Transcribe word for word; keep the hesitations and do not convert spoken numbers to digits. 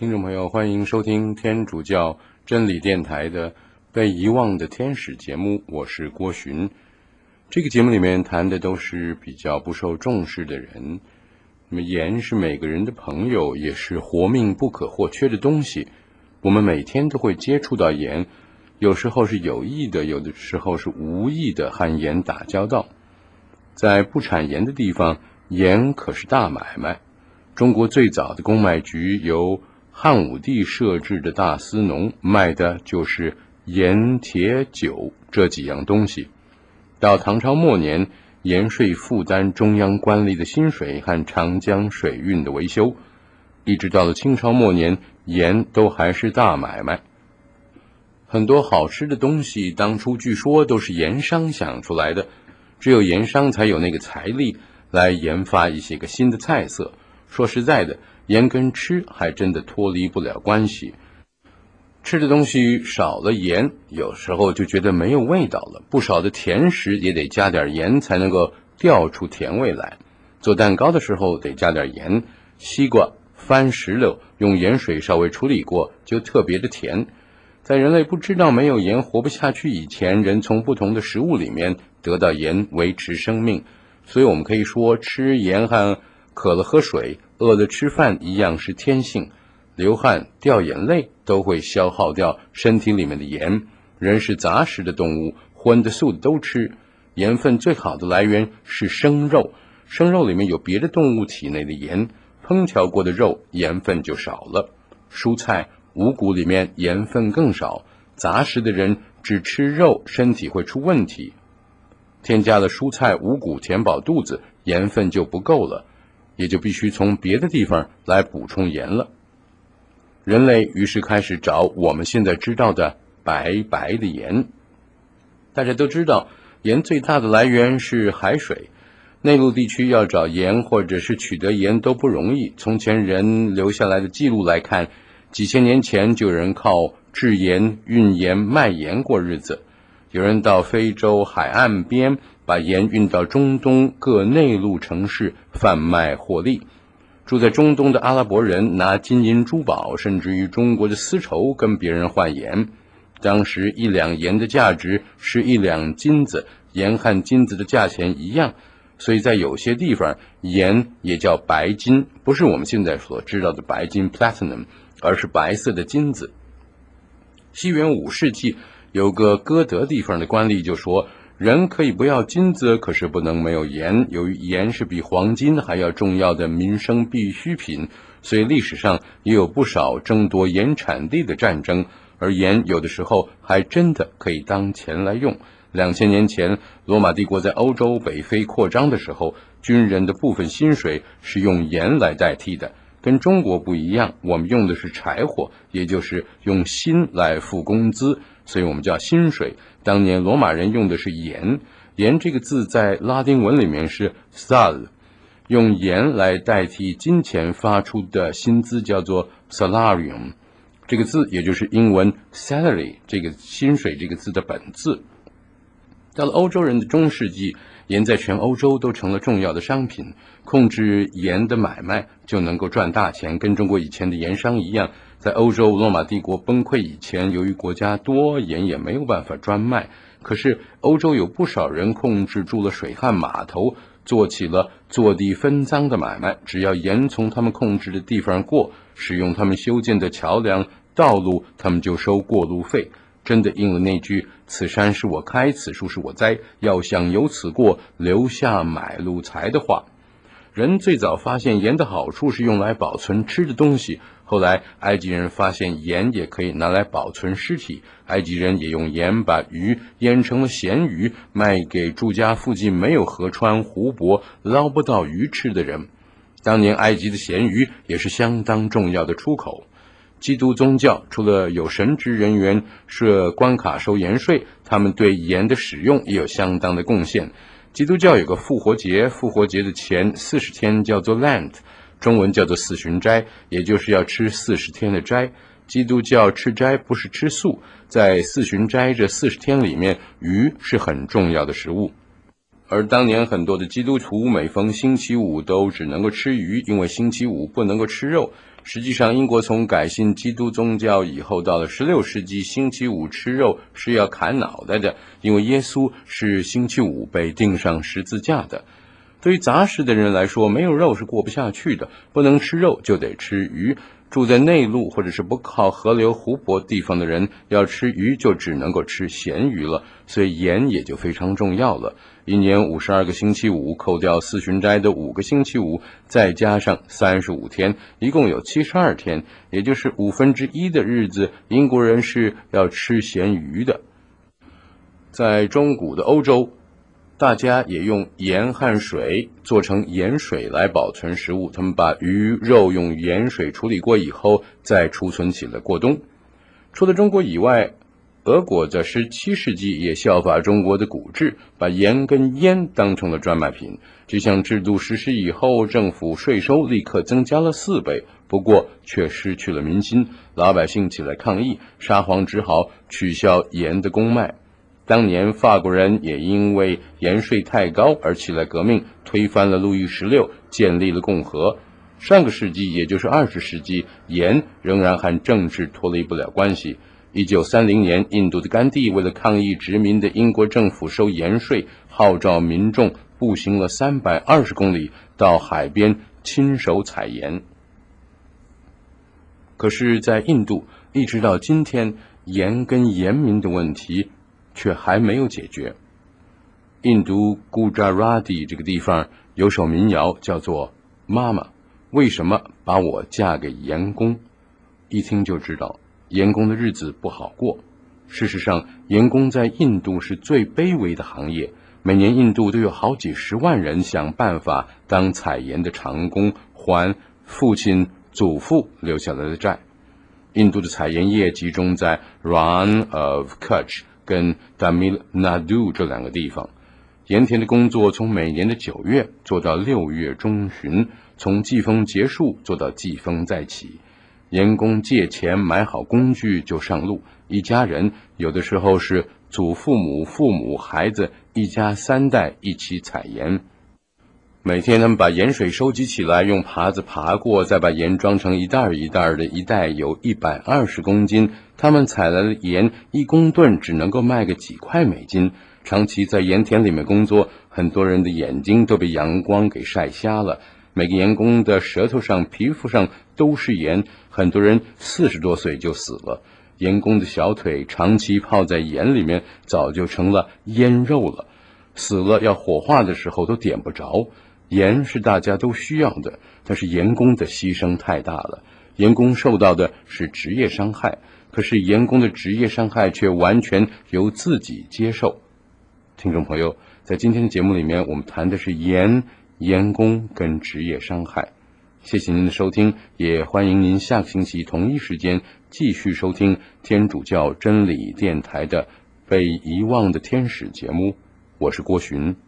听众朋友，欢迎收听天主教真理电台的被遗忘的天使节目，我是郭寻。这个节目里面谈的都是比较不受重视的人。那么盐是每个人的朋友，也是活命不可或缺的东西。我们每天都会接触到盐，有时候是有意的，有的时候是无意的和盐打交道。在不产盐的地方，盐可是大买卖。中国最早的公卖局由汉武帝设置的大司农，卖的就是盐、铁、酒这几样东西。到唐朝末年，盐税负担中央官吏的薪水和长江水运的维修，一直到了清朝末年，盐都还是大买卖。很多好吃的东西当初据说都是盐商想出来的，只有盐商才有那个财力来研发一些个新的菜色。说实在的，盐跟吃还真的脱离不了关系。吃的东西少了盐，有时候就觉得没有味道了。不少的甜食也得加点盐才能够调出甜味来。做蛋糕的时候得加点盐，西瓜、番石榴用盐水稍微处理过，就特别的甜。在人类不知道没有盐活不下去以前，人从不同的食物里面得到盐维持生命。所以我们可以说，吃盐和渴了喝水，饿了吃饭一样是天性。流汗、掉眼泪都会消耗掉身体里面的盐。人是杂食的动物，荤的素的都吃。盐分最好的来源是生肉，生肉里面有别的动物体内的盐，烹调过的肉盐分就少了。蔬菜、五谷里面盐分更少，杂食的人只吃肉，身体会出问题。添加了蔬菜、五谷填饱肚子，盐分就不够了，也就必须从别的地方来补充盐了。人类于是开始找我们现在知道的白白的盐。大家都知道，盐最大的来源是海水。内陆地区要找盐或者是取得盐都不容易。从前人留下来的记录来看，几千年前就有人靠制盐、运盐、卖盐过日子。有人到非洲海岸边把盐运到中东各内陆城市贩卖获利。住在中东的阿拉伯人拿金银珠宝，甚至于中国的丝绸跟别人换盐。当时一两盐的价值是一两金子，盐和金子的价钱一样，所以在有些地方盐也叫白金，不是我们现在所知道的白金 platinum， 而是白色的金子。西元五世纪有个哥德地方的官吏就说，人可以不要金子，可是不能没有盐。由于盐是比黄金还要重要的民生必需品，所以历史上也有不少争夺盐产地的战争，而盐有的时候还真的可以当钱来用。两千年前，罗马帝国在欧洲北非扩张的时候，军人的部分薪水是用盐来代替的。跟中国不一样，我们用的是柴火，也就是用薪来付工资，所以我们叫薪水。当年罗马人用的是盐，盐这个字在拉丁文里面是 sal， 用盐来代替金钱发出的薪资叫做 salarium， 这个字也就是英文 salary 这个薪水这个字的本字。到了欧洲人的中世纪，盐在全欧洲都成了重要的商品，控制盐的买卖就能够赚大钱，跟中国以前的盐商一样。在欧洲罗马帝国崩溃以前，由于国家多，盐也没有办法专卖，可是欧洲有不少人控制住了水旱码头，做起了坐地分赃的买卖，只要盐从他们控制的地方过，使用他们修建的桥梁、道路，他们就收过路费。真的应了那句此山是我开，此树是我栽，要想由此过，留下买路财的话。人最早发现盐的好处是用来保存吃的东西，后来埃及人发现盐也可以拿来保存尸体，埃及人也用盐把鱼腌成了咸鱼，卖给住家附近没有河川湖泊捞不到鱼吃的人。当年埃及的咸鱼也是相当重要的出口。基督宗教除了有神职人员设关卡收盐税，他们对盐的使用也有相当的贡献。基督教有个复活节，复活节的前四十天叫做 Lent， 中文叫做四旬斋，也就是要吃四十天的斋。基督教吃斋不是吃素，在四旬斋这四十天里面，鱼是很重要的食物。而当年很多的基督徒每逢星期五都只能够吃鱼，因为星期五不能够吃肉。 实际上，英国从改信基督宗教以后，到了十六世纪，星期五吃肉是要砍脑袋的，因为耶稣是星期五被钉上十字架的。对于杂食的人来说，没有肉是过不下去的，不能吃肉就得吃鱼。住在内陆或者是不靠河流湖泊地方的人，要吃鱼就只能够吃咸鱼了，所以盐也就非常重要了。一年五十二个星期五，扣掉四旬斋的五个星期五，再加上三十五天，一共有七十二天，也就是五分之一的日子，英国人是要吃咸鱼的。在中古的欧洲，大家也用盐和水做成盐水来保存食物，他们把鱼肉用盐水处理过以后再储存起来过冬。除了中国以外，俄国在十七世纪也效法中国的古制，把盐跟烟当成了专卖品。这项制度实施以后，政府税收立刻增加了四倍，不过却失去了民心，老百姓起来抗议，沙皇只好取消盐的公卖。当年法国人也因为盐税太高而起来革命，推翻了路易十六，建立了共和。上个世纪，也就是二十世纪，盐仍然和政治脱离不了关系。一九三零年，印度的甘地为了抗议殖民的英国政府收盐税，号召民众步行了三百二十公里到海边亲手采盐。可是在印度，一直到今天，盐跟盐民的问题却还没有解决。印度 Gujarati 这个地方有首民谣叫做妈妈，为什么把我嫁给盐工？一听就知道盐工的日子不好过。事实上，盐工在印度是最卑微的行业，每年印度都有好几十万人想办法当采盐的长工，还父亲祖父留下来的债。印度的采盐业集中在 Rann of Kutch 跟 Tamil Nadu 这两个地方。盐田的工作从每年的九月做到六月中旬，从季风结束做到季风再起。盐工借钱买好工具就上路，一家人有的时候是祖父母、父母、孩子，一家三代一起采盐。每天他们把盐水收集起来，用耙子耙过，再把盐装成一袋一袋的，一袋有一百二十公斤。他们采来的盐一公吨只能够卖个几块美金。长期在盐田里面工作，很多人的眼睛都被阳光给晒瞎了。每个盐工的舌头上、皮肤上都是盐，很多人四十多岁就死了。盐工的小腿长期泡在盐里面，早就成了腌肉了，死了要火化的时候都点不着。盐是大家都需要的，但是盐工的牺牲太大了，盐工受到的是职业伤害，可是盐工的职业伤害却完全由自己接受。听众朋友，在今天的节目里面，我们谈的是盐、盐工跟职业伤害。谢谢您的收听，也欢迎您下个星期同一时间继续收听天主教真理电台的被遗忘的天使节目。我是郭寻。